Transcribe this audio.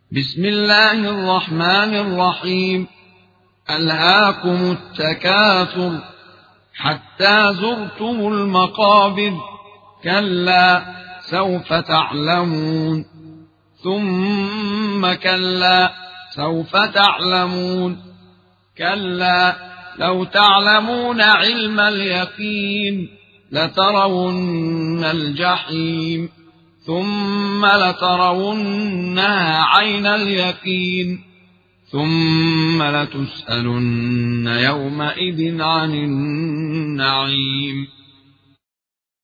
بسم الله الرحمن الرحيم. ألهاكم التكاثر حتى زرتم المقابر، كلا سوف تعلمون، ثم كلا سوف تعلمون، كلا لو تعلمون علم اليقين لترون الجحيم، ثم لترونها عين اليقين، ثم لتسألن يومئذ عن النعيم.